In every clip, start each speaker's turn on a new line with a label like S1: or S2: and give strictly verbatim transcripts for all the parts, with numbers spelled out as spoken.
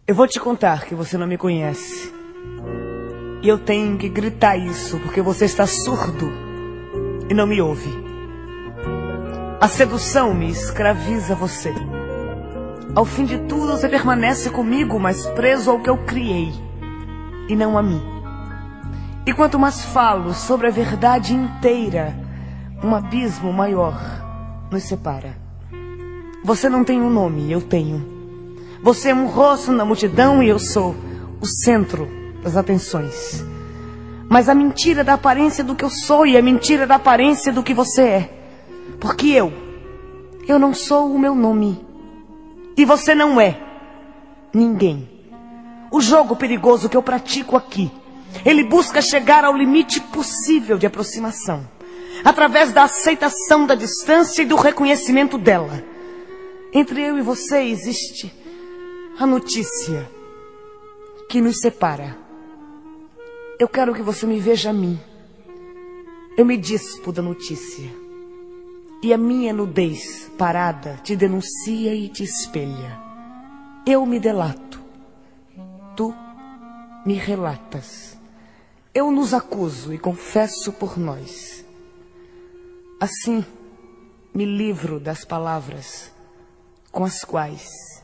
S1: Eu vou te contar que você não me conhece. E eu tenho que gritar isso porque você está surdo e não me ouve. A sedução me escraviza você. Ao fim de tudo você permanece comigo, mas preso ao que eu criei e não a mim. E quanto mais falo sobre a verdade inteira, um abismo maior nos separa. Você não tem um nome, eu tenho. Você é um rosto na multidão e eu sou o centro das atenções. Mas a mentira da aparência do que eu sou e a mentira da aparência do que você é. Porque eu, eu não sou o meu nome. E você não é ninguém. O jogo perigoso que eu pratico aqui, ele busca chegar ao limite possível de aproximação, através da aceitação da distância e do reconhecimento dela. Entre eu e você existe a notícia que nos separa. Eu quero que você me veja a mim. Eu me dispo da notícia. E a minha nudez parada te denuncia e te espelha. Eu me delato. Tu me relatas. Eu nos acuso e confesso por nós. Assim, me livro das palavras com as quais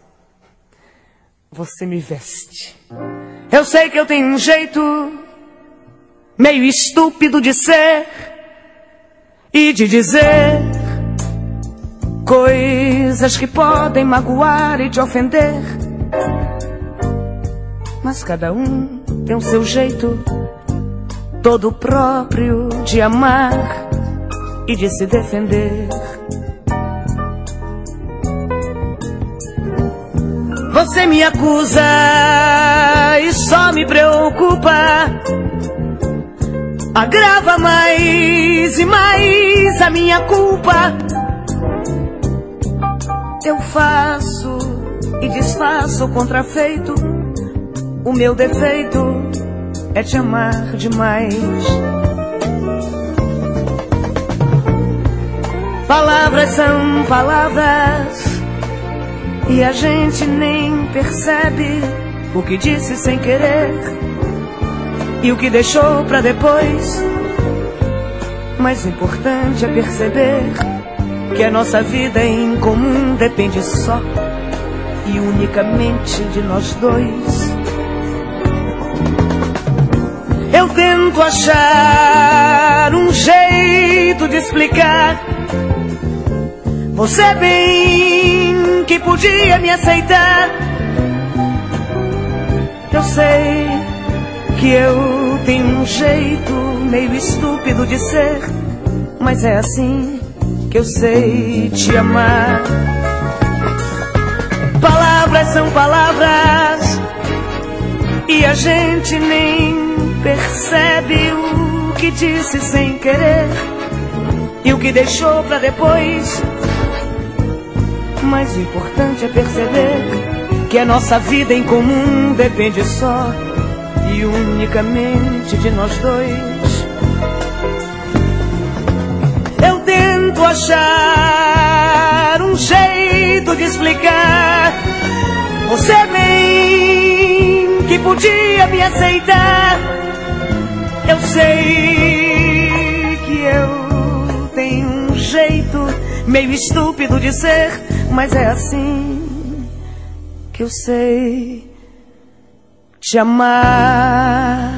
S1: você me veste. Eu sei que eu tenho um jeito meio estúpido de ser e de dizer coisas que podem magoar e te ofender. Mas cada um tem o seu jeito todo próprio de amar e de se defender. Você me acusa e só me preocupa. Agrava mais e mais a minha culpa. Eu faço e desfaço o contrafeito. O meu defeito é te amar demais. Palavras são palavras e a gente nem percebe o que disse sem querer e o que deixou pra depois. Mas o importante é perceber que a nossa vida em comum depende só e unicamente de nós dois. Eu tento achar um jeito de explicar. Você bem que podia me aceitar. Eu sei que eu tenho um jeito meio estúpido de ser, mas é assim que eu sei te amar. Palavras são palavras e a gente nem percebe o que disse sem querer e o que deixou pra depois. Mas o importante é perceber que a nossa vida em comum depende só e unicamente de nós dois. Eu tento achar um jeito de explicar. Você bem que podia me aceitar. Eu sei que eu tenho um jeito meio estúpido de ser, mas é assim que eu sei te amar.